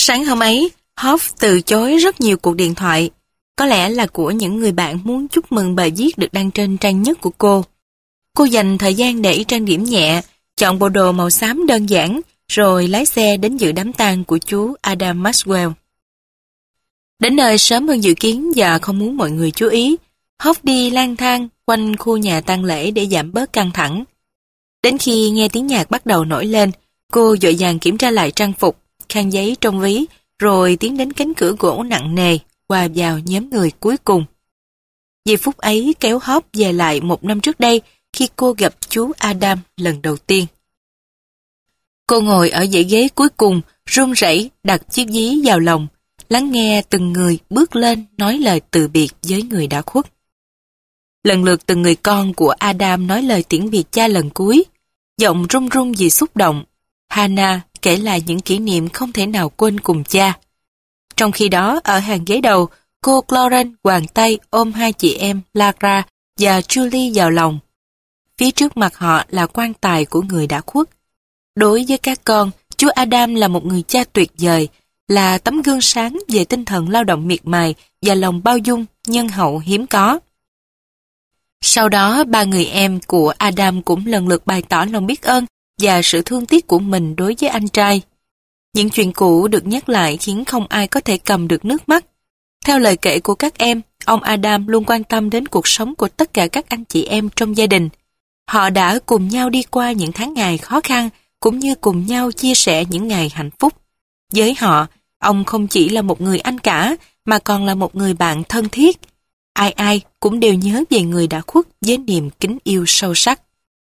Sáng hôm ấy, Hoff từ chối rất nhiều cuộc điện thoại, có lẽ là của những người bạn muốn chúc mừng bài viết được đăng trên trang nhất của cô. Cô dành thời gian để trang điểm nhẹ, chọn bộ đồ màu xám đơn giản, rồi lái xe đến dự đám tang của chú Adam Maxwell. Đến nơi sớm hơn dự kiến và không muốn mọi người chú ý, Hoff đi lang thang quanh khu nhà tang lễ để giảm bớt căng thẳng. Đến khi nghe tiếng nhạc bắt đầu nổi lên, cô vội vàng kiểm tra lại trang phục, khăn giấy trong ví, rồi tiến đến cánh cửa gỗ nặng nề, hòa vào nhóm người cuối cùng. Giây phút ấy kéo Hoff về lại 1 năm trước đây khi cô gặp chú Adam lần đầu tiên. Cô ngồi ở dãy ghế cuối cùng, run rẩy đặt chiếc ví vào lòng, lắng nghe từng người bước lên nói lời từ biệt với người đã khuất. Lần lượt từng người con của Adam nói lời tiễn biệt cha lần cuối, giọng run run vì xúc động. Hannah kể lại những kỷ niệm không thể nào quên cùng cha. Trong khi đó, ở hàng ghế đầu, cô Florence quàng tay ôm hai chị em Lara và Julie vào lòng. Phía trước mặt họ là quan tài của người đã khuất. Đối với các con, chú Adam là một người cha tuyệt vời, là tấm gương sáng về tinh thần lao động miệt mài và lòng bao dung, nhân hậu hiếm có. Sau đó, 3 người em của Adam cũng lần lượt bày tỏ lòng biết ơn và sự thương tiếc của mình đối với anh trai. Những chuyện cũ được nhắc lại khiến không ai có thể cầm được nước mắt. Theo lời kể của các em, ông Adam luôn quan tâm đến cuộc sống của tất cả các anh chị em trong gia đình. Họ đã cùng nhau đi qua những tháng ngày khó khăn, cũng như cùng nhau chia sẻ những ngày hạnh phúc. Với họ, ông không chỉ là một người anh cả, mà còn là một người bạn thân thiết. Ai ai cũng đều nhớ về người đã khuất với niềm kính yêu sâu sắc.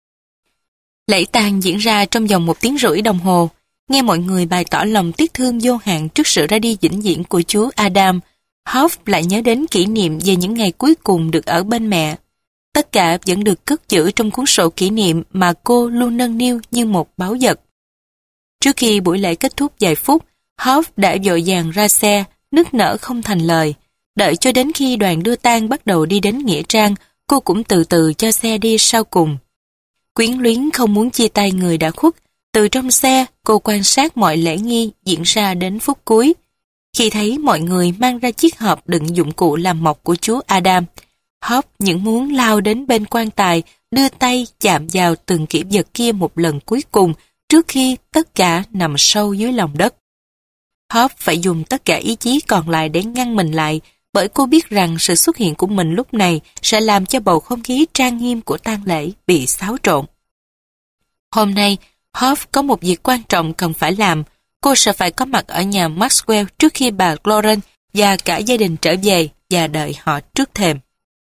Lễ tang diễn ra trong vòng 1 tiếng rưỡi đồng hồ. Nghe mọi người bày tỏ lòng tiếc thương vô hạn trước sự ra đi vĩnh viễn của chú Adam, Hoff lại nhớ đến kỷ niệm về những ngày cuối cùng được ở bên mẹ. Tất cả vẫn được cất giữ trong cuốn sổ kỷ niệm mà cô luôn nâng niu như một báu vật. Trước khi buổi lễ kết thúc vài phút, Hoff đã vội vàng ra xe, nức nở không thành lời. Đợi cho đến khi đoàn đưa tang bắt đầu đi đến nghĩa trang, cô cũng từ từ cho xe đi sau cùng. Quyến luyến không muốn chia tay người đã khuất, từ trong xe cô quan sát mọi lễ nghi diễn ra đến phút cuối. Khi thấy mọi người mang ra chiếc hộp đựng dụng cụ làm mộc của chú Adam, Hoff những muốn lao đến bên quan tài, đưa tay chạm vào từng kỷ vật kia một lần cuối cùng trước khi tất cả nằm sâu dưới lòng đất. Hoff phải dùng tất cả ý chí còn lại để ngăn mình lại, bởi cô biết rằng sự xuất hiện của mình lúc này sẽ làm cho bầu không khí trang nghiêm của tang lễ bị xáo trộn. Hôm nay, Hoff có một việc quan trọng cần phải làm. Cô sẽ phải có mặt ở nhà Maxwell trước khi bà Florence và cả gia đình trở về và đợi họ trước thềm.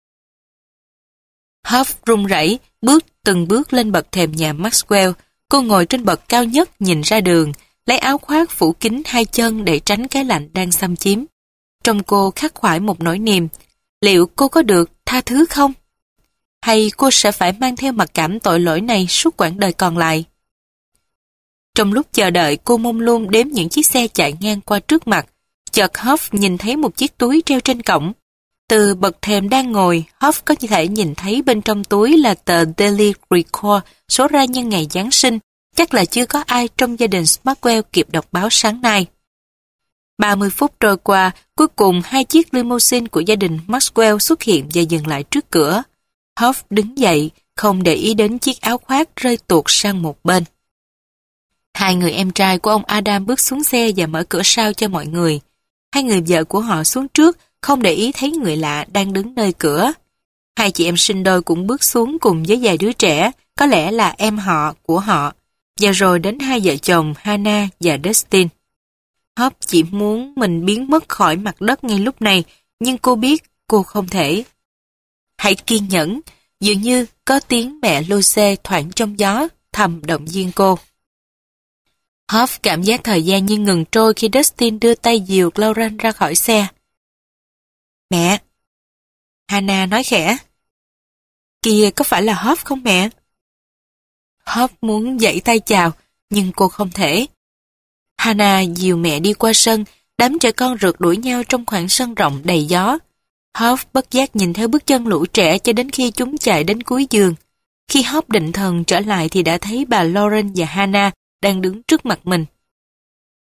Hoff run rẩy từng bước lên bậc thềm nhà Maxwell. Cô ngồi trên bậc cao nhất nhìn ra đường, lấy áo khoác phủ kín 2 chân để tránh cái lạnh đang xâm chiếm. Trong cô khắc khoải một nỗi niềm. Liệu cô có được tha thứ không? Hay cô sẽ phải mang theo mặc cảm tội lỗi này suốt quãng đời còn lại? Trong lúc chờ đợi, cô mông lung đếm những chiếc xe chạy ngang qua trước mặt. Chợt Hoff nhìn thấy một chiếc túi treo trên cổng. Từ bậc thềm đang ngồi, Hoff có thể nhìn thấy bên trong túi là tờ Daily Record số ra nhân ngày Giáng sinh. Chắc là chưa có ai trong gia đình Maxwell kịp đọc báo sáng nay. 30 phút trôi qua, cuối cùng 2 chiếc limousine của gia đình Maxwell xuất hiện và dừng lại trước cửa. Hoff đứng dậy, không để ý đến chiếc áo khoác rơi tuột sang một bên. 2 người em trai của ông Adam bước xuống xe và mở cửa sau cho mọi người. 2 người vợ của họ xuống trước, không để ý thấy người lạ đang đứng nơi cửa. 2 chị em sinh đôi cũng bước xuống cùng với vài đứa trẻ, có lẽ là em họ của họ. Và rồi đến 2 vợ chồng Hannah và Dustin. Hoff chỉ muốn mình biến mất khỏi mặt đất ngay lúc này, nhưng cô biết cô không thể. Hãy kiên nhẫn, dường như có tiếng mẹ Luce thoảng trong gió, thầm động viên cô. Hoff cảm giác thời gian như ngừng trôi khi Dustin đưa tay dìu Lauren ra khỏi xe. Mẹ! Hannah nói khẽ. Kìa, có phải là Hoff không mẹ? Hoff muốn giãy tay chào, nhưng cô không thể. Hannah dìu mẹ đi qua sân, đám trẻ con rượt đuổi nhau trong khoảng sân rộng đầy gió. Hoff bất giác nhìn theo bước chân lũ trẻ cho đến khi chúng chạy đến cuối giường. Khi Hoff định thần trở lại thì đã thấy bà Lauren và Hannah đang đứng trước mặt mình.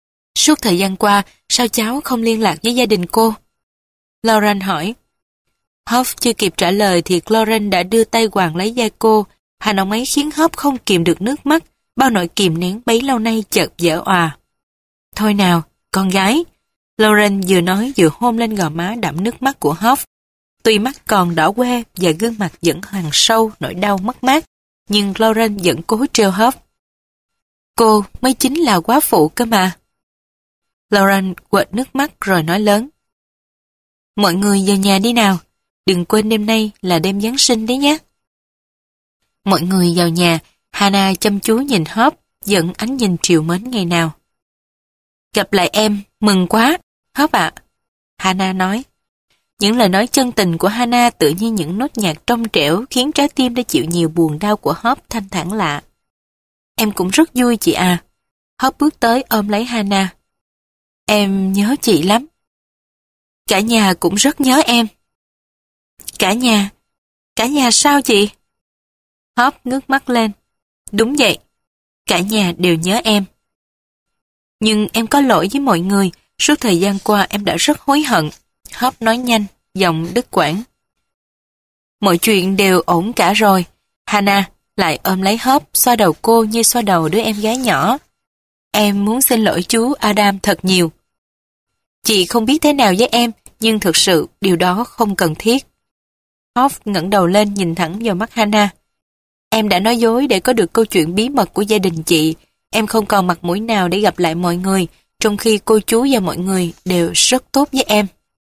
Suốt thời gian qua, sao cháu không liên lạc với gia đình cô? Lauren hỏi. Hope chưa kịp trả lời thì Lauren đã đưa tay quàng lấy vai cô. Hành động ấy khiến Hope không kìm được nước mắt, bao nỗi kìm nén bấy lâu nay chợt vỡ òa. Thôi nào, con gái. Lauren vừa nói vừa hôn lên gò má đẫm nước mắt của Hope. Tuy mắt còn đỏ que và gương mặt vẫn hằn sâu nỗi đau mất mát, nhưng Lauren vẫn cố trêu Hope. Cô mới chính là quá phụ cơ mà. Lauren quệt nước mắt rồi nói lớn. Mọi người vào nhà đi nào, đừng quên đêm nay là đêm Giáng sinh đấy nhé. Mọi người vào nhà, Hannah chăm chú nhìn Hope, dẫn ánh nhìn trìu mến ngày nào. Gặp lại em, mừng quá, Hope ạ. Hannah nói. Những lời nói chân tình của Hannah tự như những nốt nhạc trong trẻo khiến trái tim đã chịu nhiều buồn đau của Hope thanh thản lạ. Em cũng rất vui chị à. Hope bước tới ôm lấy Hannah. Em nhớ chị lắm. Cả nhà cũng rất nhớ em. Cả nhà sao chị? Hope ngước mắt lên. Đúng vậy, cả nhà đều nhớ em. Nhưng em có lỗi với mọi người, suốt thời gian qua em đã rất hối hận. Hope nói nhanh, giọng đứt quãng. Mọi chuyện đều ổn cả rồi. Hannah lại ôm lấy Hope, xoa đầu cô như xoa đầu đứa em gái nhỏ. Em muốn xin lỗi chú Adam thật nhiều. Chị không biết thế nào với em, nhưng thực sự điều đó không cần thiết. Hope ngẩng đầu lên nhìn thẳng vào mắt Hannah. Em đã nói dối để có được câu chuyện bí mật của gia đình chị. Em không còn mặt mũi nào để gặp lại mọi người, trong khi cô chú và mọi người đều rất tốt với em.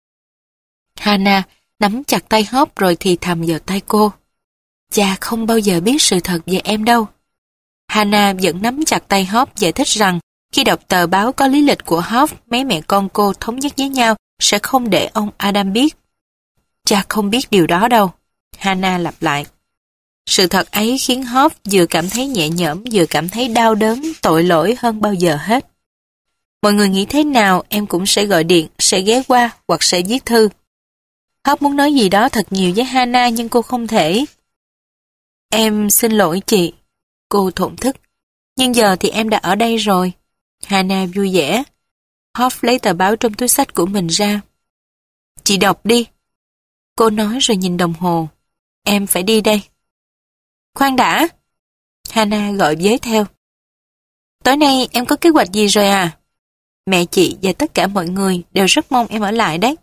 Hannah nắm chặt tay Hope rồi thì thầm vào tai cô. Cha không bao giờ biết sự thật về em đâu. Hannah vẫn nắm chặt tay Hope giải thích rằng khi đọc tờ báo có lý lịch của Hope, mấy mẹ con cô thống nhất với nhau sẽ không để ông Adam biết. Cha không biết điều đó đâu. Hannah lặp lại. Sự thật ấy khiến Hope vừa cảm thấy nhẹ nhõm vừa cảm thấy đau đớn, tội lỗi hơn bao giờ hết. Mọi người nghĩ thế nào em cũng sẽ gọi điện, sẽ ghé qua hoặc sẽ viết thư. Hope muốn nói gì đó thật nhiều với Hannah nhưng cô không thể. Em xin lỗi chị. Cô thổn thức. Nhưng giờ thì em đã ở đây rồi. Hannah vui vẻ. Hope lấy tờ báo trong túi xách của mình ra. Chị đọc đi. Cô nói rồi nhìn đồng hồ. Em phải đi đây. Khoan đã. Hannah gọi với theo. Tối nay em có kế hoạch gì rồi à? Mẹ chị và tất cả mọi người đều rất mong em ở lại đấy.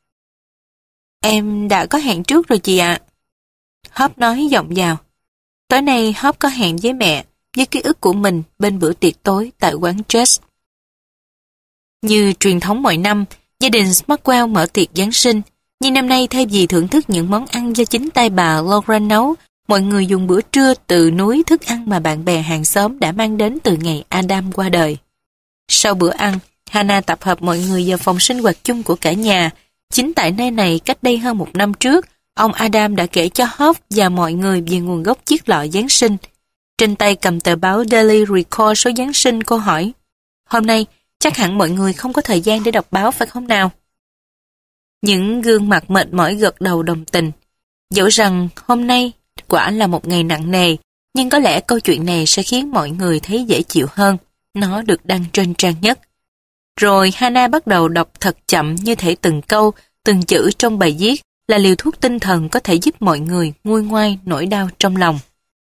Em đã có hẹn trước rồi chị ạ. Hope nói giọng vào. Tối nay Hope có hẹn với mẹ, với ký ức của mình bên bữa tiệc tối tại quán Jazz. Như truyền thống mọi năm, gia đình Smartwell mở tiệc Giáng sinh, nhưng năm nay thay vì thưởng thức những món ăn do chính tay bà Lauren nấu, mọi người dùng bữa trưa từ núi thức ăn mà bạn bè hàng xóm đã mang đến từ ngày Adam qua đời. Sau bữa ăn, Hannah tập hợp mọi người vào phòng sinh hoạt chung của cả nhà. Chính tại nơi này cách đây hơn 1 năm trước, ông Adam đã kể cho Hope và mọi người về nguồn gốc chiếc lọ Giáng sinh. Trên tay cầm tờ báo Daily Record số Giáng sinh, cô hỏi, hôm nay chắc hẳn mọi người không có thời gian để đọc báo phải không nào? Những gương mặt mệt mỏi gật đầu đồng tình. Dẫu rằng hôm nay quả là một ngày nặng nề, nhưng có lẽ câu chuyện này sẽ khiến mọi người thấy dễ chịu hơn. Nó được đăng trên trang nhất. Rồi Hannah bắt đầu đọc thật chậm như thể từng câu, từng chữ trong bài viết là liều thuốc tinh thần có thể giúp mọi người nguôi ngoai nỗi đau trong lòng.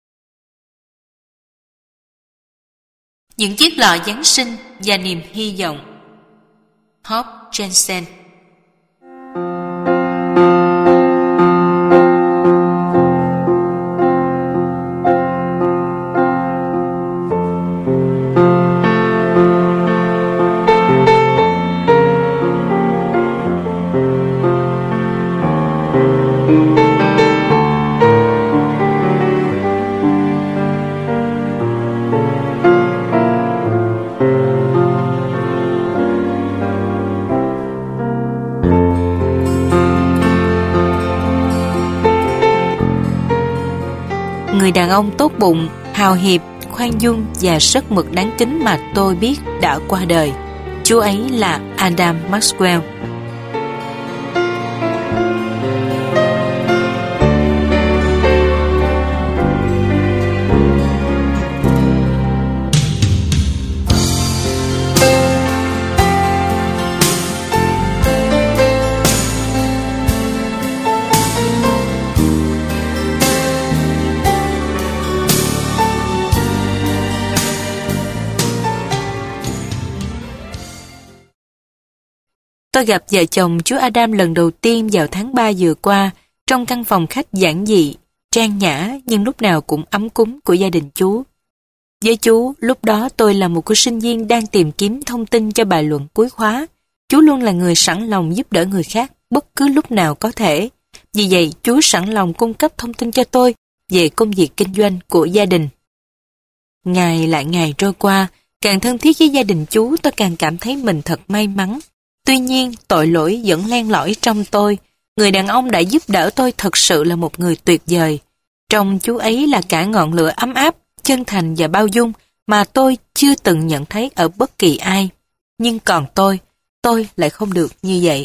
Những chiếc lọ Giáng sinh và niềm hy vọng. Hope Jensen. Người đàn ông tốt bụng, hào hiệp, khoan dung và rất mực đáng kính mà tôi biết đã qua đời. Chú ấy là Adam Maxwell. Tôi gặp vợ chồng chú Adam lần đầu tiên vào tháng 3 vừa qua trong căn phòng khách giản dị, trang nhã nhưng lúc nào cũng ấm cúng của gia đình chú. Với chú, lúc đó tôi là một cô sinh viên đang tìm kiếm thông tin cho bài luận cuối khóa. Chú luôn là người sẵn lòng giúp đỡ người khác bất cứ lúc nào có thể. Vì vậy, chú sẵn lòng cung cấp thông tin cho tôi về công việc kinh doanh của gia đình. Ngày lại ngày trôi qua, càng thân thiết với gia đình chú, tôi càng cảm thấy mình thật may mắn. Tuy nhiên, tội lỗi vẫn len lỏi trong tôi. Người đàn ông đã giúp đỡ tôi thật sự là một người tuyệt vời. Trong chú ấy là cả ngọn lửa ấm áp, chân thành và bao dung mà tôi chưa từng nhận thấy ở bất kỳ ai. Nhưng còn tôi lại không được như vậy.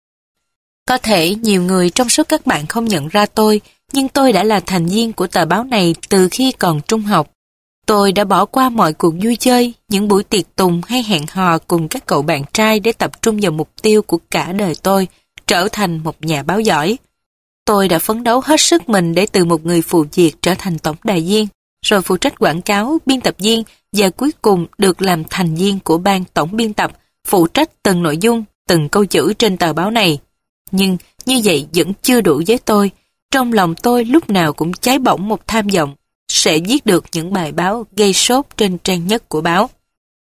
Có thể nhiều người trong số các bạn không nhận ra tôi, nhưng tôi đã là thành viên của tờ báo này từ khi còn trung học. Tôi đã bỏ qua mọi cuộc vui chơi, những buổi tiệc tùng hay hẹn hò cùng các cậu bạn trai để tập trung vào mục tiêu của cả đời tôi, trở thành một nhà báo giỏi. Tôi đã phấn đấu hết sức mình để từ một người phụ việc trở thành tổng đài viên, rồi phụ trách quảng cáo, biên tập viên và cuối cùng được làm thành viên của ban tổng biên tập, phụ trách từng nội dung, từng câu chữ trên tờ báo này. Nhưng như vậy vẫn chưa đủ với tôi. Trong lòng tôi lúc nào cũng cháy bỏng một tham vọng sẽ viết được những bài báo gây sốt trên trang nhất của báo.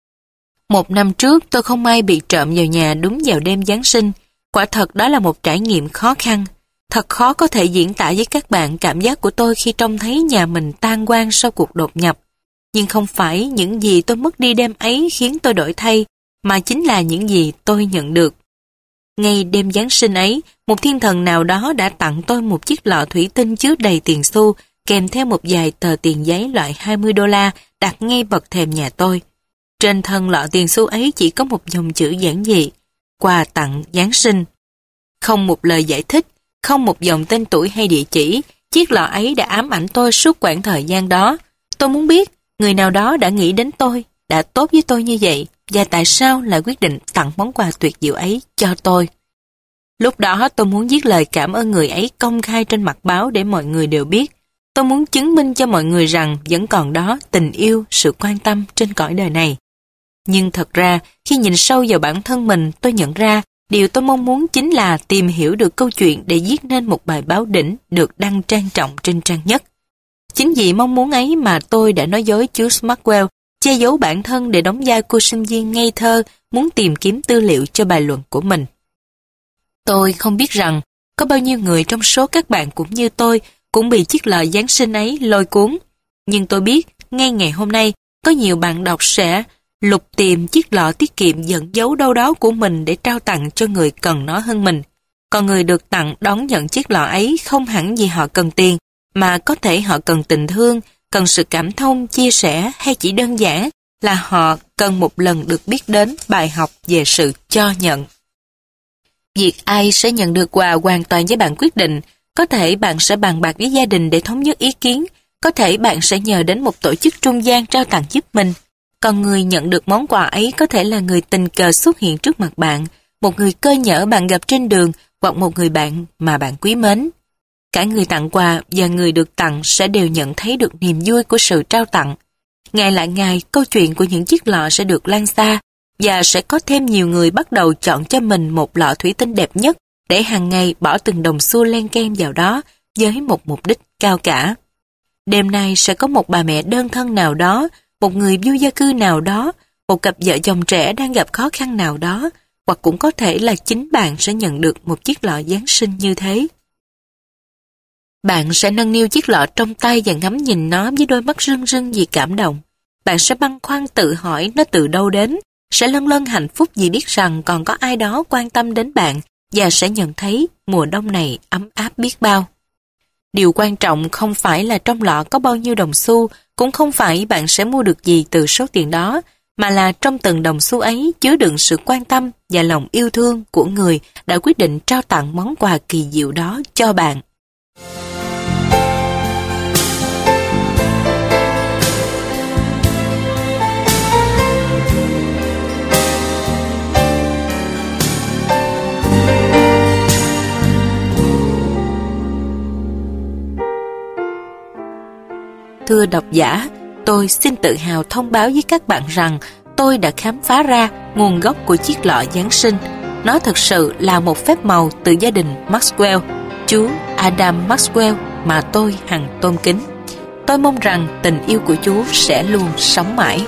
Một năm trước tôi không may bị trộm vào nhà đúng vào đêm Giáng sinh. Quả thật đó là một trải nghiệm khó khăn. Thật khó có thể diễn tả với các bạn cảm giác của tôi khi trông thấy nhà mình tan hoang sau cuộc đột nhập. Nhưng không phải những gì tôi mất đi đêm ấy khiến tôi đổi thay, mà chính là những gì tôi nhận được. Ngay đêm Giáng sinh ấy, một thiên thần nào đó đã tặng tôi một chiếc lọ thủy tinh chứa đầy tiền xu, kèm theo một vài tờ tiền giấy loại $20 đặt ngay bậc thềm nhà tôi. Trên thân lọ tiền xu ấy chỉ có một dòng chữ giản dị: quà tặng Giáng sinh. Không một lời giải thích, không một dòng tên tuổi hay địa chỉ, chiếc lọ ấy đã ám ảnh tôi suốt quãng thời gian đó. Tôi muốn biết người nào đó đã nghĩ đến tôi, đã tốt với tôi như vậy, và tại sao lại quyết định tặng món quà tuyệt diệu ấy cho tôi. Lúc đó tôi muốn viết lời cảm ơn người ấy công khai trên mặt báo để mọi người đều biết. Tôi muốn chứng minh cho mọi người rằng vẫn còn đó tình yêu, sự quan tâm trên cõi đời này. Nhưng thật ra, khi nhìn sâu vào bản thân mình, tôi nhận ra điều tôi mong muốn chính là tìm hiểu được câu chuyện để viết nên một bài báo đỉnh được đăng trang trọng trên trang nhất. Chính vì mong muốn ấy mà tôi đã nói dối chú Smartwell, che giấu bản thân để đóng vai cô sinh viên ngây thơ muốn tìm kiếm tư liệu cho bài luận của mình. Tôi không biết rằng có bao nhiêu người trong số các bạn cũng như tôi cũng bị chiếc lọ Giáng sinh ấy lôi cuốn. Nhưng tôi biết ngay ngày hôm nay có nhiều bạn đọc sẽ lục tìm chiếc lọ tiết kiệm dẫn dấu đâu đó của mình để trao tặng cho người cần nó hơn mình. Còn người được tặng đón nhận chiếc lọ ấy không hẳn vì họ cần tiền, mà có thể họ cần tình thương, cần sự cảm thông, chia sẻ, hay chỉ đơn giản là họ cần một lần được biết đến bài học về sự cho nhận. Việc ai sẽ nhận được quà hoàn toàn với bạn quyết định. Có thể bạn sẽ bàn bạc với gia đình để thống nhất ý kiến, có thể bạn sẽ nhờ đến một tổ chức trung gian trao tặng giúp mình. Còn người nhận được món quà ấy có thể là người tình cờ xuất hiện trước mặt bạn, một người cơ nhỡ bạn gặp trên đường, hoặc một người bạn mà bạn quý mến. Cả người tặng quà và người được tặng sẽ đều nhận thấy được niềm vui của sự trao tặng. Ngày lại ngày, câu chuyện của những chiếc lọ sẽ được lan xa, và sẽ có thêm nhiều người bắt đầu chọn cho mình một lọ thủy tinh đẹp nhất để hàng ngày bỏ từng đồng xu len ken vào đó với một mục đích cao cả. Đêm nay sẽ có một bà mẹ đơn thân nào đó, một người vô gia cư nào đó, một cặp vợ chồng trẻ đang gặp khó khăn nào đó, hoặc cũng có thể là chính bạn sẽ nhận được một chiếc lọ Giáng sinh như thế. Bạn sẽ nâng niu chiếc lọ trong tay và ngắm nhìn nó với đôi mắt rưng rưng vì cảm động. Bạn sẽ băn khoăn tự hỏi nó từ đâu đến, sẽ lân lân hạnh phúc vì biết rằng còn có ai đó quan tâm đến bạn và sẽ nhận thấy mùa đông này ấm áp biết bao. Điều quan trọng không phải là trong lọ có bao nhiêu đồng xu, cũng không phải bạn sẽ mua được gì từ số tiền đó, mà là trong từng đồng xu ấy chứa đựng sự quan tâm và lòng yêu thương của người đã quyết định trao tặng món quà kỳ diệu đó cho bạn. Thưa độc giả, tôi xin tự hào thông báo với các bạn rằng tôi đã khám phá ra nguồn gốc của chiếc lọ Giáng sinh. Nó thực sự là một phép màu từ gia đình Maxwell, chú Adam Maxwell mà tôi hằng tôn kính. Tôi mong rằng tình yêu của chú sẽ luôn sống mãi.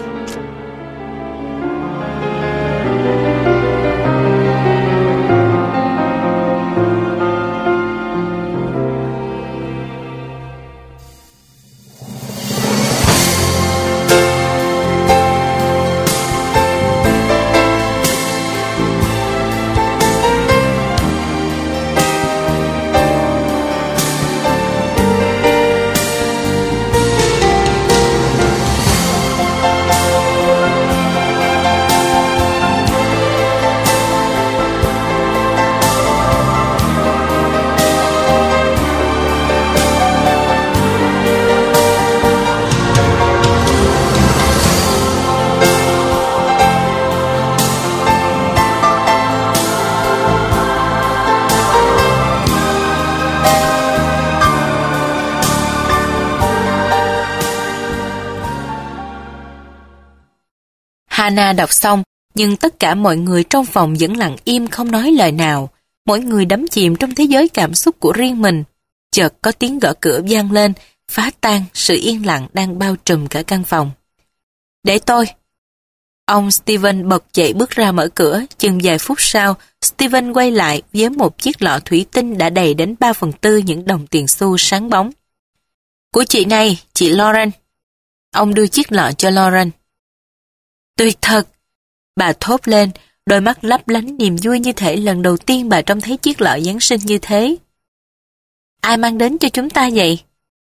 Hannah đọc xong, nhưng tất cả mọi người trong phòng vẫn lặng im không nói lời nào. Mỗi người đắm chìm trong thế giới cảm xúc của riêng mình. Chợt có tiếng gõ cửa vang lên, phá tan sự yên lặng đang bao trùm cả căn phòng. Để tôi. Ông Steven bật dậy bước ra mở cửa. Chừng vài phút sau, Steven quay lại với một chiếc lọ thủy tinh đã đầy đến 3/4 những đồng tiền xu sáng bóng. Của chị này, chị Lauren. Ông đưa chiếc lọ cho Lauren. Tuyệt thật! Bà thốt lên, đôi mắt lấp lánh niềm vui như thể lần đầu tiên bà trông thấy chiếc lọ Giáng sinh như thế. Ai mang đến cho chúng ta vậy?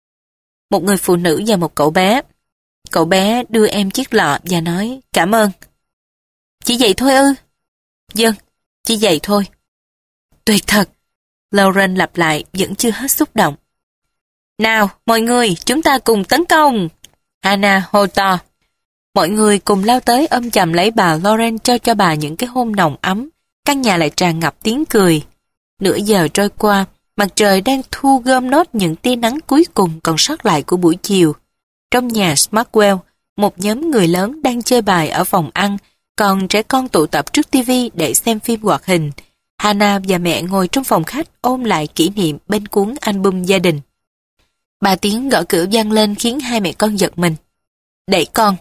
Một người phụ nữ và một cậu bé. Cậu bé đưa em chiếc lọ và nói cảm ơn. Chỉ vậy thôi ư? Vâng, chỉ vậy thôi. Tuyệt thật! Lauren lặp lại vẫn chưa hết xúc động. Nào, mọi người, chúng ta cùng tấn công! Hannah hô to. Mọi người cùng lao tới ôm chầm lấy bà Lauren trao cho bà những cái hôn nồng ấm. Căn nhà lại tràn ngập tiếng cười. Nửa giờ trôi qua, mặt trời đang thu gom nốt những tia nắng cuối cùng còn sót lại của buổi chiều. Trong nhà Smartwell, một nhóm người lớn đang chơi bài ở phòng ăn, còn trẻ con tụ tập trước TV để xem phim hoạt hình. Hannah và mẹ ngồi trong phòng khách ôm lại kỷ niệm bên cuốn album gia đình. Ba tiếng gõ cửa vang lên khiến hai mẹ con giật mình. Đẩy con.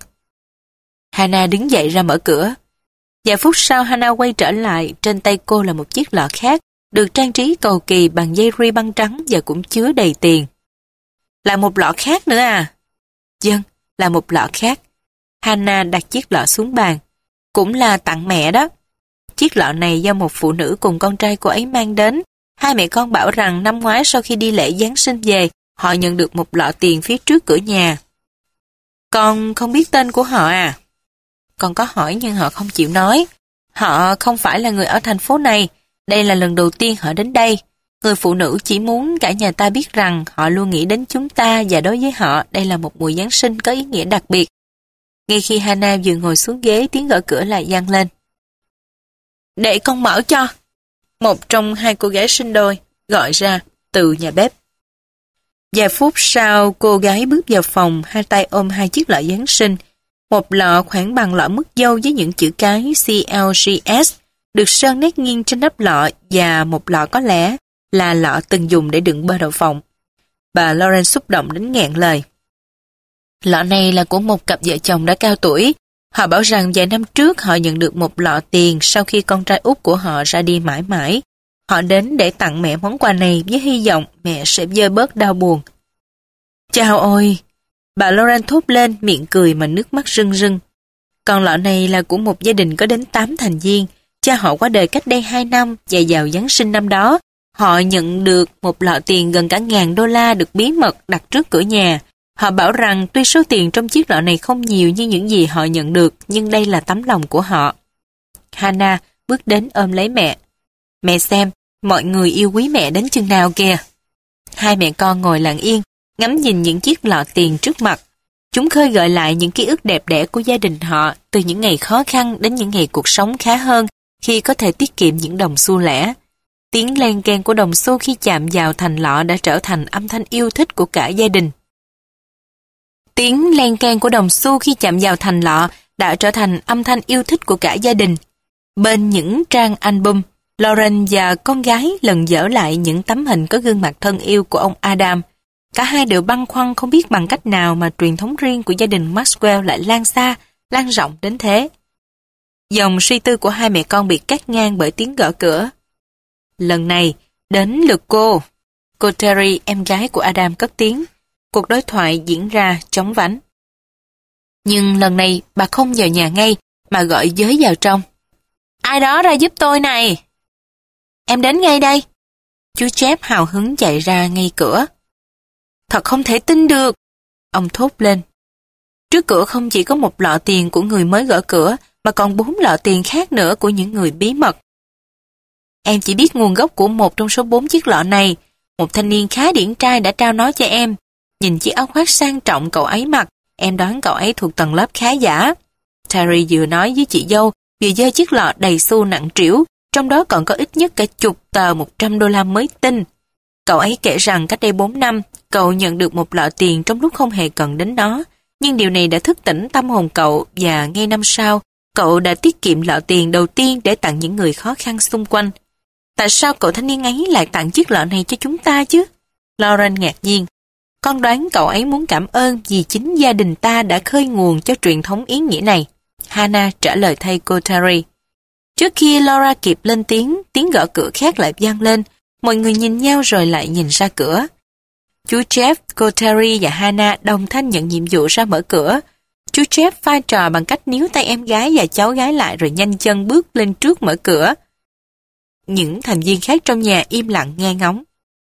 Hannah đứng dậy ra mở cửa. Vài phút sau Hannah quay trở lại, trên tay cô là một chiếc lọ khác, được trang trí cầu kỳ bằng dây ri băng trắng và cũng chứa đầy tiền. Là một lọ khác nữa à? Vâng, là một lọ khác. Hannah đặt chiếc lọ xuống bàn. Cũng là tặng mẹ đó. Chiếc lọ này do một phụ nữ cùng con trai cô ấy mang đến. Hai mẹ con bảo rằng năm ngoái sau khi đi lễ Giáng sinh về, họ nhận được một lọ tiền phía trước cửa nhà. Con không biết tên của họ à? Con có hỏi nhưng họ không chịu nói. Họ không phải là người ở thành phố này. Đây là lần đầu tiên họ đến đây. Người phụ nữ chỉ muốn cả nhà ta biết rằng họ luôn nghĩ đến chúng ta và đối với họ đây là một mùa Giáng sinh có ý nghĩa đặc biệt. Ngay khi Hannah vừa ngồi xuống ghế, tiếng gõ cửa lại vang lên. Để con mở cho. Một trong hai cô gái sinh đôi gọi ra từ nhà bếp. Vài phút sau, cô gái bước vào phòng, hai tay ôm hai chiếc lọ Giáng sinh. Một lọ khoảng bằng lọ mứt dâu với những chữ cái CLGS được sơn nét nghiêng trên nắp lọ và một lọ có lẽ là lọ từng dùng để đựng bơ đậu phộng. Bà Lauren xúc động đến nghẹn lời. Lọ này là của một cặp vợ chồng đã cao tuổi. Họ bảo rằng vài năm trước họ nhận được một lọ tiền sau khi con trai út của họ ra đi mãi mãi. Họ đến để tặng mẹ món quà này với hy vọng mẹ sẽ vơi bớt đau buồn. Chao ôi! Bà Lauren thốt lên miệng cười mà nước mắt rưng rưng. Còn lọ này là của một gia đình có đến 8 thành viên. Cha họ qua đời cách đây 2 năm và vào Giáng sinh năm đó, họ nhận được một lọ tiền gần cả $1,000 được bí mật đặt trước cửa nhà. Họ bảo rằng tuy số tiền trong chiếc lọ này không nhiều như những gì họ nhận được, nhưng đây là tấm lòng của họ. Hannah bước đến ôm lấy mẹ. Mẹ xem, mọi người yêu quý mẹ đến chừng nào kìa. Hai mẹ con ngồi lặng yên, ngắm nhìn những chiếc lọ tiền trước mặt. Chúng khơi gợi lại những ký ức đẹp đẽ của gia đình họ, từ những ngày khó khăn đến những ngày cuộc sống khá hơn khi có thể tiết kiệm những đồng xu lẻ. Tiếng len keng của đồng xu khi chạm vào thành lọ đã trở thành âm thanh yêu thích của cả gia đình. Tiếng len keng của đồng xu khi chạm vào thành lọ đã trở thành âm thanh yêu thích của cả gia đình. Bên những trang album, Lauren và con gái lần dở lại những tấm hình có gương mặt thân yêu của ông Adam. Cả hai đều băn khoăn không biết bằng cách nào mà truyền thống riêng của gia đình Maxwell lại lan xa, lan rộng đến thế. Dòng suy tư của hai mẹ con bị cắt ngang bởi tiếng gõ cửa. Lần này, đến lượt cô. Cô Terry, em gái của Adam cất tiếng. Cuộc đối thoại diễn ra chóng vánh. Nhưng lần này bà không vào nhà ngay mà gọi giới vào trong. Ai đó ra giúp tôi này. Em đến ngay đây. Chú Jeff hào hứng chạy ra ngay cửa. Thật không thể tin được. Ông thốt lên. Trước cửa không chỉ có một lọ tiền của người mới gõ cửa mà còn 4 lọ tiền khác nữa của những người bí mật. Em chỉ biết nguồn gốc của một trong số 4 chiếc lọ này. Một thanh niên khá điển trai đã trao nó cho em. Nhìn chiếc áo khoác sang trọng cậu ấy mặc, em đoán cậu ấy thuộc tầng lớp khá giả. Terry vừa nói với chị dâu, vừa giơ chiếc lọ đầy xu nặng trĩu, trong đó còn có ít nhất cả chục tờ $100 mới tinh. Cậu ấy kể rằng cách đây 4 năm, cậu nhận được một lọ tiền trong lúc không hề cần đến nó, nhưng điều này đã thức tỉnh tâm hồn cậu và ngay năm sau, cậu đã tiết kiệm lọ tiền đầu tiên để tặng những người khó khăn xung quanh. Tại sao cậu thanh niên ấy lại tặng chiếc lọ này cho chúng ta chứ? Lauren ngạc nhiên. Con đoán cậu ấy muốn cảm ơn vì chính gia đình ta đã khơi nguồn cho truyền thống ý nghĩa này. Hannah trả lời thay cô Terry. Trước khi Laura kịp lên tiếng gõ cửa khác lại vang lên. Mọi người nhìn nhau rồi lại nhìn ra cửa. Chú Jeff, cô Terry và Hannah đồng thanh nhận nhiệm vụ ra mở cửa. Chú Jeff pha trò bằng cách níu tay em gái và cháu gái lại rồi nhanh chân bước lên trước mở cửa. Những thành viên khác trong nhà im lặng nghe ngóng.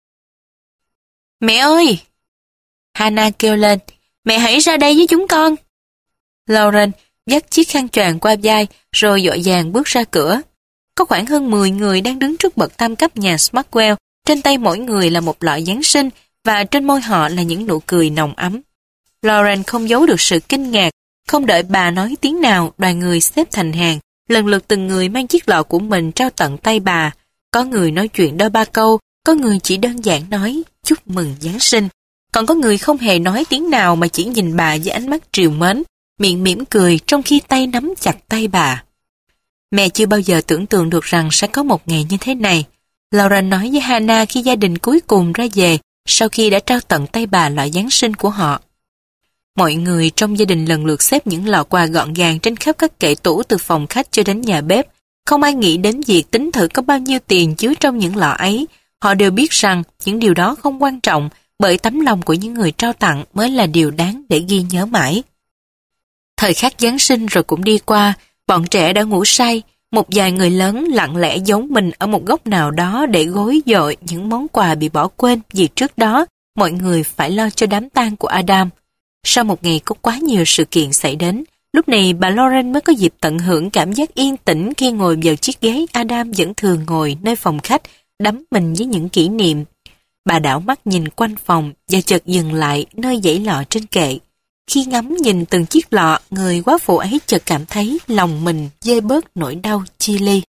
Mẹ ơi! Hannah kêu lên, mẹ hãy ra đây với chúng con. Lauren dắt chiếc khăn choàng qua vai rồi vội vàng bước ra cửa. Có khoảng hơn 10 người đang đứng trước bậc tam cấp nhà Maxwell, trên tay mỗi người là một lọ Giáng sinh và trên môi họ là những nụ cười nồng ấm. Lauren không giấu được sự kinh ngạc, không đợi bà nói tiếng nào, đoàn người xếp thành hàng, lần lượt từng người mang chiếc lọ của mình trao tận tay bà. Có người nói chuyện đôi ba câu, có người chỉ đơn giản nói chúc mừng Giáng sinh. Còn có người không hề nói tiếng nào mà chỉ nhìn bà với ánh mắt trìu mến, miệng mỉm cười trong khi tay nắm chặt tay bà. Mẹ chưa bao giờ tưởng tượng được rằng sẽ có một ngày như thế này. Lauren nói với Hannah khi gia đình cuối cùng ra về, sau khi đã trao tận tay bà loại Giáng sinh của họ. Mọi người trong gia đình lần lượt xếp những lọ quà gọn gàng trên khắp các kệ tủ từ phòng khách cho đến nhà bếp. Không ai nghĩ đến việc tính thử có bao nhiêu tiền chứa trong những lọ ấy. Họ đều biết rằng những điều đó không quan trọng, bởi tấm lòng của những người trao tặng mới là điều đáng để ghi nhớ mãi. Thời khắc Giáng sinh rồi cũng đi qua, bọn trẻ đã ngủ say, một vài người lớn lặng lẽ giấu mình ở một góc nào đó để gối dội những món quà bị bỏ quên vì trước đó mọi người phải lo cho đám tang của Adam. Sau một ngày có quá nhiều sự kiện xảy đến, lúc này bà Lauren mới có dịp tận hưởng cảm giác yên tĩnh khi ngồi vào chiếc ghế Adam vẫn thường ngồi nơi phòng khách, đắm mình với những kỷ niệm. Bà đảo mắt nhìn quanh phòng và chợt dừng lại nơi dãy lọ trên kệ. Khi ngắm nhìn từng chiếc lọ, người quá phụ ấy chợt cảm thấy lòng mình vơi bớt nỗi đau chia ly.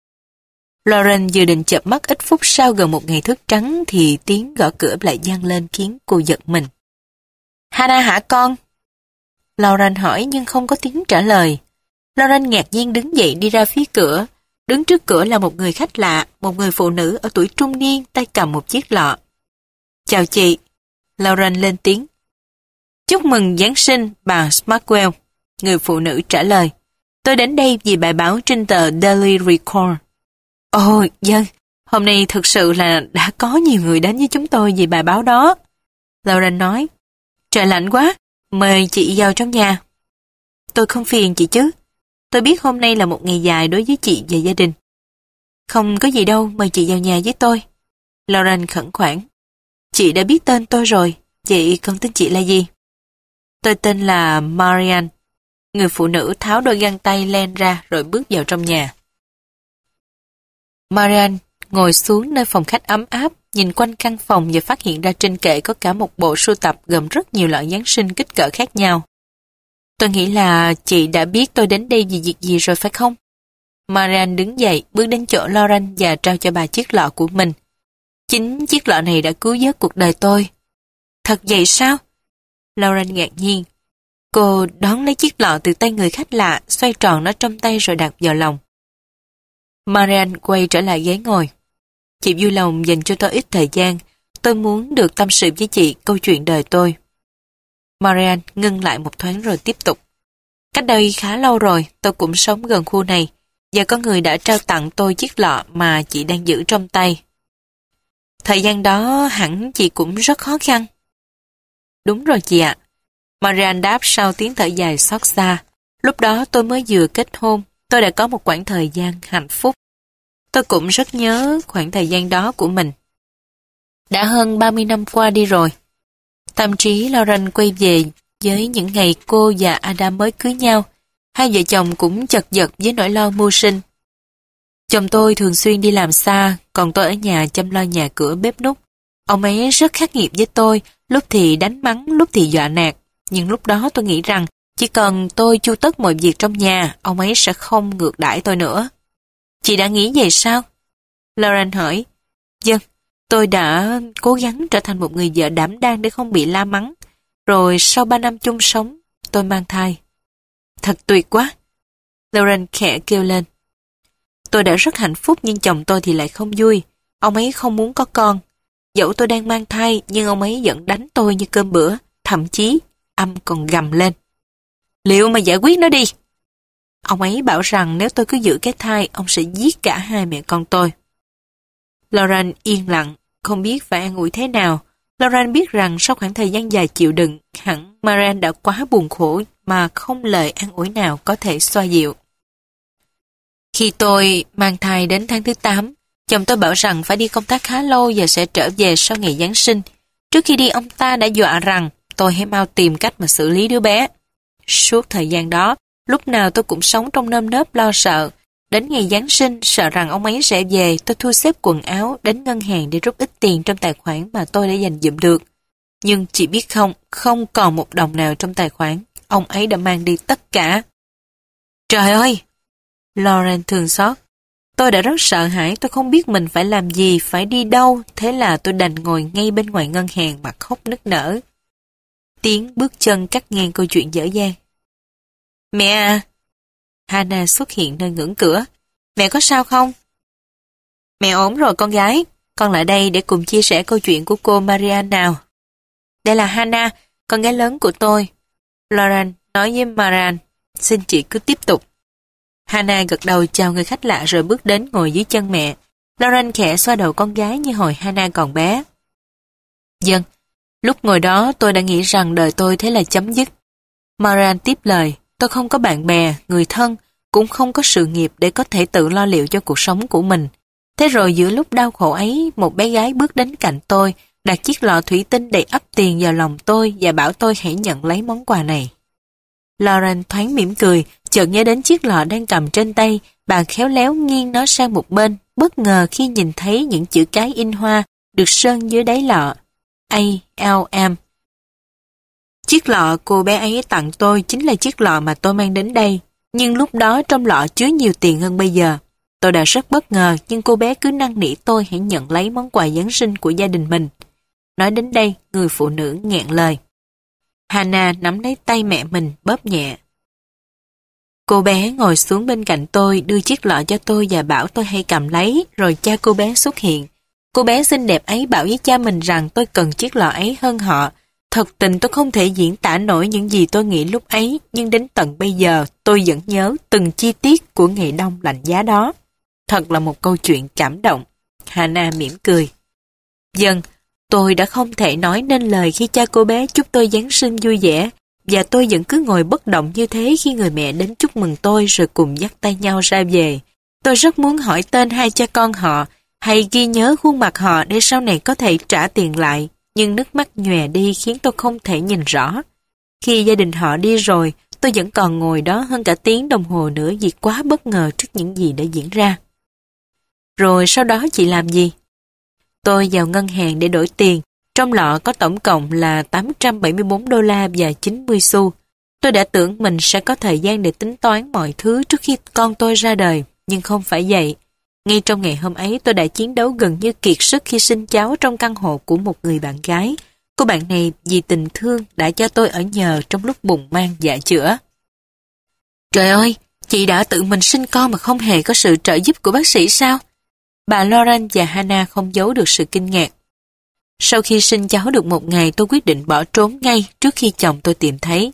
Lauren vừa định chợp mắt ít phút sau gần một ngày thức trắng thì tiếng gõ cửa lại vang lên khiến cô giật mình. Hannah hả con? Lauren hỏi nhưng không có tiếng trả lời. Lauren ngạc nhiên đứng dậy đi ra phía cửa. Đứng trước cửa là một người khách lạ, một người phụ nữ ở tuổi trung niên tay cầm một chiếc lọ. Chào chị. Lauren lên tiếng. Chúc mừng Giáng sinh, bà Maxwell. Người phụ nữ trả lời. Tôi đến đây vì bài báo trên tờ Daily Record. Ồ, vâng. Hôm nay thực sự là đã có nhiều người đến với chúng tôi vì bài báo đó. Lauren nói. Trời lạnh quá, mời chị vào trong nhà. Tôi không phiền chị chứ. Tôi biết hôm nay là một ngày dài đối với chị và gia đình. Không có gì đâu, mời chị vào nhà với tôi. Lauren khẩn khoản. Chị đã biết tên tôi rồi, chị còn tên chị là gì? Tôi tên là Marian. Người phụ nữ tháo đôi găng tay len ra rồi bước vào trong nhà. Marian ngồi xuống nơi phòng khách ấm áp, nhìn quanh căn phòng và phát hiện ra trên kệ có cả một bộ sưu tập gồm rất nhiều loại Giáng sinh kích cỡ khác nhau. Tôi nghĩ là chị đã biết tôi đến đây vì việc gì rồi phải không? Marian đứng dậy, bước đến chỗ Lauren và trao cho bà chiếc lọ của mình. Chính chiếc lọ này đã cứu vớt cuộc đời tôi. Thật vậy sao? Lauren ngạc nhiên. Cô đón lấy chiếc lọ từ tay người khách lạ, xoay tròn nó trong tay rồi đặt vào lòng. Marian quay trở lại ghế ngồi. Chị vui lòng dành cho tôi ít thời gian. Tôi muốn được tâm sự với chị câu chuyện đời tôi. Marian ngưng lại một thoáng rồi tiếp tục. Cách đây khá lâu rồi, tôi cũng sống gần khu này. Và có người đã trao tặng tôi chiếc lọ mà chị đang giữ trong tay. Thời gian đó hẳn chị cũng rất khó khăn. Đúng rồi chị ạ. Marian đáp sau tiếng thở dài xót xa. Lúc đó tôi mới vừa kết hôn, tôi đã có một khoảng thời gian hạnh phúc. Tôi cũng rất nhớ khoảng thời gian đó của mình. Đã hơn 30 năm qua đi rồi. Tâm trí Lauren quay về với những ngày cô và Adam mới cưới nhau. Hai vợ chồng cũng chật vật với nỗi lo mưu sinh. Chồng tôi thường xuyên đi làm xa, còn tôi ở nhà chăm lo nhà cửa bếp núc. Ông ấy rất khắc nghiệt với tôi, lúc thì đánh mắng, lúc thì dọa nạt. Nhưng lúc đó tôi nghĩ rằng chỉ cần tôi chu tất mọi việc trong nhà, ông ấy sẽ không ngược đãi tôi nữa. Chị đã nghĩ vậy sao? Lauren hỏi. Vâng, tôi đã cố gắng trở thành một người vợ đảm đang để không bị la mắng. Rồi sau 3 năm chung sống, tôi mang thai. Thật tuyệt quá. Lauren khẽ kêu lên. Tôi đã rất hạnh phúc nhưng chồng tôi thì lại không vui. Ông ấy không muốn có con. Dẫu tôi đang mang thai nhưng ông ấy vẫn đánh tôi như cơm bữa. Thậm chí, âm còn gầm lên. Liệu mà giải quyết nó đi. Ông ấy bảo rằng nếu tôi cứ giữ cái thai, ông sẽ giết cả hai mẹ con tôi. Lauren yên lặng, không biết phải an ủi thế nào. Lauren biết rằng sau khoảng thời gian dài chịu đựng, hẳn Marian đã quá buồn khổ mà không lời an ủi nào có thể xoa dịu. Khi tôi mang thai đến tháng thứ 8, chồng tôi bảo rằng phải đi công tác khá lâu và sẽ trở về sau ngày Giáng sinh. Trước khi đi ông ta đã dọa rằng tôi hãy mau tìm cách mà xử lý đứa bé. Suốt thời gian đó, lúc nào tôi cũng sống trong nơm nớp lo sợ. Đến ngày Giáng sinh, sợ rằng ông ấy sẽ về, tôi thu xếp quần áo, đến ngân hàng để rút ít tiền trong tài khoản mà tôi đã dành dụm được. Nhưng chị biết không còn một đồng nào trong tài khoản. Ông ấy đã mang đi tất cả. Trời ơi! Lauren thương xót. Tôi đã rất sợ hãi, tôi không biết mình phải làm gì, phải đi đâu, thế là tôi đành ngồi ngay bên ngoài ngân hàng mà khóc nức nở. Tiếng bước chân cắt ngang câu chuyện dở dang. Mẹ à! Hannah xuất hiện nơi ngưỡng cửa. Mẹ có sao không? Mẹ ổn rồi con gái, con lại đây để cùng chia sẻ câu chuyện của cô Marian nào. Đây là Hannah, con gái lớn của tôi. Lauren nói với Marian, xin chị cứ tiếp tục. Hannah gật đầu chào người khách lạ rồi bước đến ngồi dưới chân mẹ. Lauren khẽ xoa đầu con gái như hồi Hannah còn bé. Vâng, lúc ngồi đó tôi đã nghĩ rằng đời tôi thế là chấm dứt. Marian tiếp lời, tôi không có bạn bè, người thân, cũng không có sự nghiệp để có thể tự lo liệu cho cuộc sống của mình. Thế rồi giữa lúc đau khổ ấy, một bé gái bước đến cạnh tôi, đặt chiếc lọ thủy tinh đầy ắp tiền vào lòng tôi và bảo tôi hãy nhận lấy món quà này. Lauren thoáng mỉm cười, chợt nhớ đến chiếc lọ đang cầm trên tay, bà khéo léo nghiêng nó sang một bên, bất ngờ khi nhìn thấy những chữ cái in hoa được sơn dưới đáy lọ. A.L.M. Chiếc lọ cô bé ấy tặng tôi chính là chiếc lọ mà tôi mang đến đây, nhưng lúc đó trong lọ chứa nhiều tiền hơn bây giờ. Tôi đã rất bất ngờ, nhưng cô bé cứ năn nỉ tôi hãy nhận lấy món quà Giáng sinh của gia đình mình. Nói đến đây, người phụ nữ nghẹn lời. Hannah nắm lấy tay mẹ mình, bóp nhẹ. Cô bé ngồi xuống bên cạnh tôi, đưa chiếc lọ cho tôi và bảo tôi hãy cầm lấy, rồi cha cô bé xuất hiện. Cô bé xinh đẹp ấy bảo với cha mình rằng tôi cần chiếc lọ ấy hơn họ. Thật tình tôi không thể diễn tả nổi những gì tôi nghĩ lúc ấy, nhưng đến tận bây giờ tôi vẫn nhớ từng chi tiết của ngày đông lạnh giá đó. Thật là một câu chuyện cảm động. Hannah mỉm cười. Vâng, tôi đã không thể nói nên lời khi cha cô bé chúc tôi Giáng sinh vui vẻ, và tôi vẫn cứ ngồi bất động như thế khi người mẹ đến chúc mừng tôi rồi cùng dắt tay nhau ra về. Tôi rất muốn hỏi tên hai cha con họ, hay ghi nhớ khuôn mặt họ để sau này có thể trả tiền lại, nhưng nước mắt nhòe đi khiến tôi không thể nhìn rõ. Khi gia đình họ đi rồi, tôi vẫn còn ngồi đó hơn cả tiếng đồng hồ nữa vì quá bất ngờ trước những gì đã diễn ra. Rồi sau đó chị làm gì? Tôi vào ngân hàng để đổi tiền. Trong lọ có tổng cộng là $874 và 90 xu. Tôi đã tưởng mình sẽ có thời gian để tính toán mọi thứ trước khi con tôi ra đời, nhưng không phải vậy. Ngay trong ngày hôm ấy tôi đã chiến đấu gần như kiệt sức khi sinh cháu trong căn hộ của một người bạn gái. Cô bạn này vì tình thương đã cho tôi ở nhờ trong lúc bụng mang dạ chữa. Trời ơi, Chị đã tự mình sinh con mà không hề có sự trợ giúp của bác sĩ sao? Bà Lauren và Hannah không giấu được sự kinh ngạc. Sau khi sinh cháu được một ngày, tôi quyết định bỏ trốn ngay trước khi chồng tôi tìm thấy.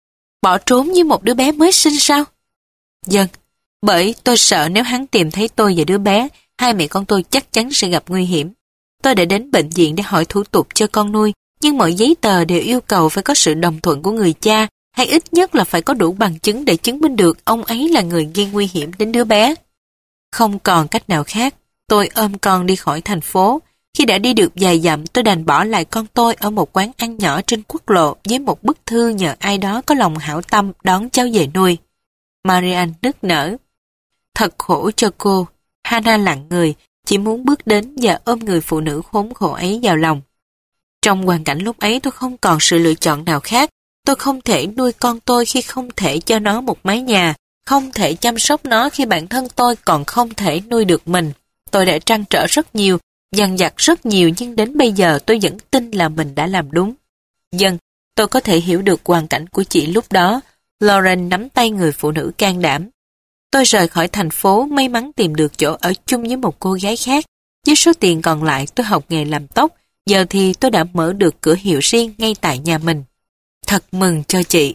Bỏ trốn với một đứa bé mới sinh sao? Vâng, bởi tôi sợ nếu hắn tìm thấy tôi và đứa bé, hai mẹ con tôi chắc chắn sẽ gặp nguy hiểm. Tôi đã đến bệnh viện để hỏi thủ tục cho con nuôi, nhưng mọi giấy tờ đều yêu cầu phải có sự đồng thuận của người cha, hay ít nhất là phải có đủ bằng chứng để chứng minh được ông ấy là người gây nguy hiểm đến đứa bé. Không còn cách nào khác, tôi ôm con đi khỏi thành phố. Khi đã đi được vài dặm, tôi đành bỏ lại con tôi ở một quán ăn nhỏ trên quốc lộ với một bức thư nhờ ai đó có lòng hảo tâm đón cháu về nuôi. Marianne nức nở. Thật khổ cho cô. Hannah lặng người, chỉ muốn bước đến và ôm người phụ nữ khốn khổ ấy vào lòng. Trong hoàn cảnh lúc ấy tôi không còn sự lựa chọn nào khác. Tôi không thể nuôi con tôi khi không thể cho nó một mái nhà, không thể chăm sóc nó khi bản thân tôi còn không thể nuôi được mình. Tôi đã trăn trở rất nhiều, dằn vặt rất nhiều, nhưng đến bây giờ tôi vẫn tin là mình đã làm đúng. Vâng, tôi có thể hiểu được hoàn cảnh của chị lúc đó. Lauren nắm tay người phụ nữ can đảm. Tôi rời khỏi thành phố, may mắn tìm được chỗ ở chung với một cô gái khác. Với số tiền còn lại tôi học nghề làm tóc, giờ thì tôi đã mở được cửa hiệu riêng ngay tại nhà mình. Thật mừng cho chị.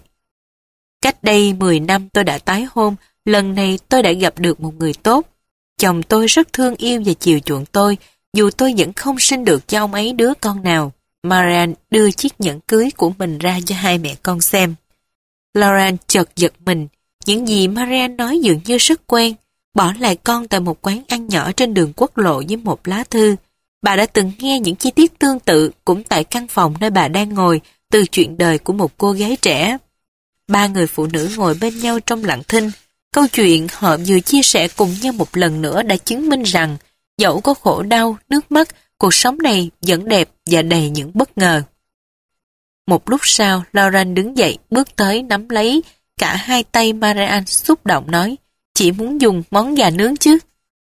Cách đây 10 năm tôi đã tái hôn, lần này tôi đã gặp được một người tốt. Chồng tôi rất thương yêu và chiều chuộng tôi, dù tôi vẫn không sinh được cho ông ấy đứa con nào. Marianne đưa chiếc nhẫn cưới của mình ra cho hai mẹ con xem. Lauren chợt giật mình, những gì Marianne nói dường như rất quen. Bỏ lại con tại một quán ăn nhỏ trên đường quốc lộ với một lá thư. Bà đã từng nghe những chi tiết tương tự cũng tại căn phòng nơi bà đang ngồi, từ chuyện đời của một cô gái trẻ. Ba người phụ nữ ngồi bên nhau trong lặng thinh. Câu chuyện họ vừa chia sẻ cùng nhau một lần nữa đã chứng minh rằng dẫu có khổ đau, nước mắt, cuộc sống này vẫn đẹp và đầy những bất ngờ. Một lúc sau, Lauren đứng dậy, bước tới nắm lấy cả hai tay Marianne, xúc động nói, chị muốn dùng món gà nướng chứ?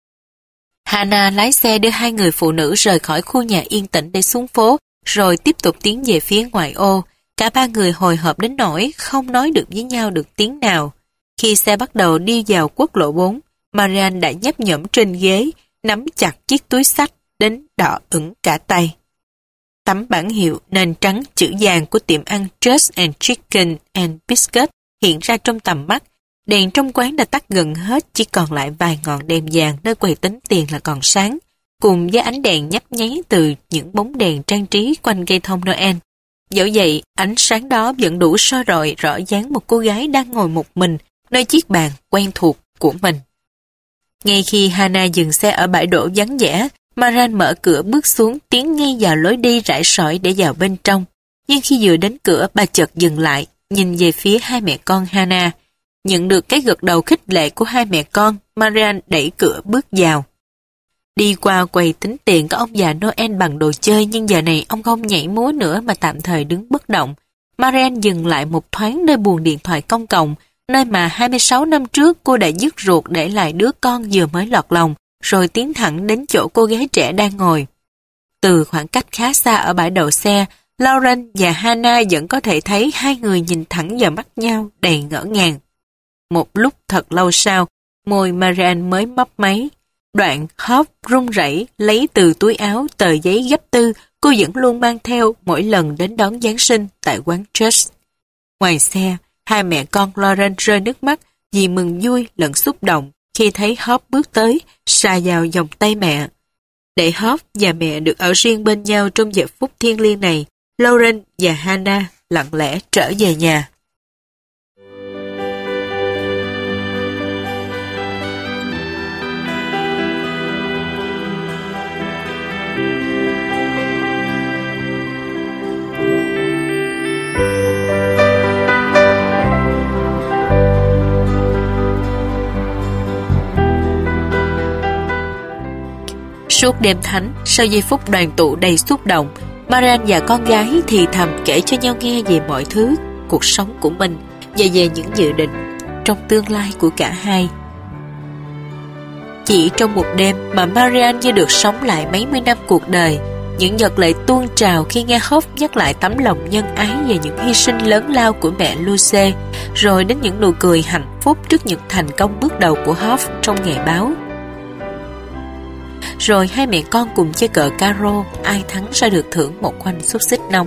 Hannah lái xe đưa hai người phụ nữ rời khỏi khu nhà yên tĩnh để xuống phố, rồi tiếp tục tiến về phía ngoại ô. Cả ba người hồi hộp đến nỗi không nói được với nhau được tiếng nào. Khi xe bắt đầu đi vào quốc lộ 4, Marianne đã nhấp nhổm trên ghế, nắm chặt chiếc túi xách đến đỏ ửng cả tay. Tấm bản hiệu nền trắng chữ vàng của tiệm ăn Just and Chicken and Biscuit hiện ra trong tầm mắt. Đèn trong quán đã tắt gần hết, chỉ còn lại vài ngọn đèn vàng nơi quầy tính tiền là còn sáng, cùng với ánh đèn nhấp nháy từ những bóng đèn trang trí quanh cây thông Noel. Dẫu vậy, ánh sáng đó vẫn đủ soi rọi rõ dáng một cô gái đang ngồi một mình nơi chiếc bàn quen thuộc của mình. Ngay khi Hannah dừng xe ở bãi đỗ vắng vẻ, Marianne mở cửa bước xuống, tiến ngay vào lối đi rải sỏi để vào bên trong. Nhưng khi vừa đến cửa, bà chợt dừng lại, nhìn về phía hai mẹ con Hannah. Nhận được cái gật đầu khích lệ của hai mẹ con, Marianne đẩy cửa bước vào. Đi qua quầy tính tiền có ông già Noel bằng đồ chơi, nhưng giờ này ông không nhảy múa nữa mà tạm thời đứng bất động. Marianne dừng lại một thoáng nơi buồng điện thoại công cộng, nơi mà 26 năm trước cô đã dứt ruột để lại đứa con vừa mới lọt lòng, rồi tiến thẳng đến chỗ cô gái trẻ đang ngồi. Từ khoảng cách khá xa ở bãi đậu xe, Lauren và Hannah vẫn có thể thấy hai người nhìn thẳng vào mắt nhau đầy ngỡ ngàng. Một lúc thật lâu sau, môi Marianne mới mấp máy. Đoạn Hope run rẩy lấy từ túi áo tờ giấy gấp tư cô vẫn luôn mang theo mỗi lần đến đón Giáng sinh tại quán Church. Ngoài xe, hai mẹ con Lauren rơi nước mắt vì mừng vui lẫn xúc động khi thấy Hope bước tới, sa vào vòng tay mẹ. Để Hope và mẹ được ở riêng bên nhau trong giờ phút thiêng liêng này, Lauren và Hannah lặng lẽ trở về nhà. Suốt đêm thánh, sau giây phút đoàn tụ đầy xúc động, Marianne và con gái thì thầm kể cho nhau nghe về mọi thứ, cuộc sống của mình và về những dự định trong tương lai của cả hai. Chỉ trong một đêm mà Marianne như được sống lại mấy mươi năm cuộc đời. Những giọt lệ tuôn trào khi nghe Hoff nhắc lại tấm lòng nhân ái và những hy sinh lớn lao của mẹ Luce, rồi đến những nụ cười hạnh phúc trước những thành công bước đầu của Hoff trong nghề báo. Rồi hai mẹ con cùng chơi cờ caro, ai thắng sẽ được thưởng một khoanh xúc xích nóng.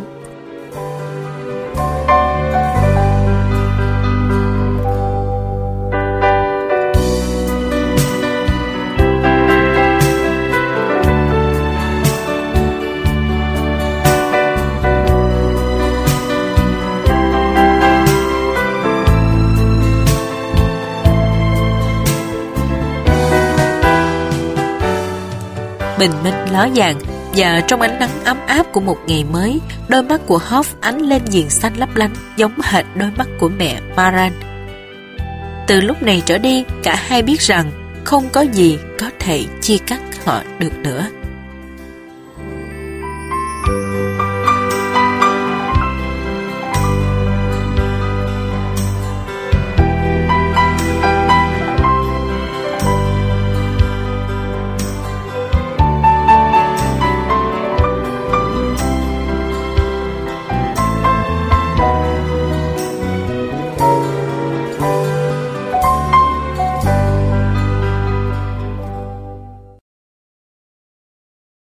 Bình minh ló dạng, và trong ánh nắng ấm áp của một ngày mới, đôi mắt của Hoff ánh lên viền xanh lấp lánh, giống hệt đôi mắt của mẹ Maran. Từ lúc này trở đi, cả hai biết rằng không có gì có thể chia cắt họ được nữa.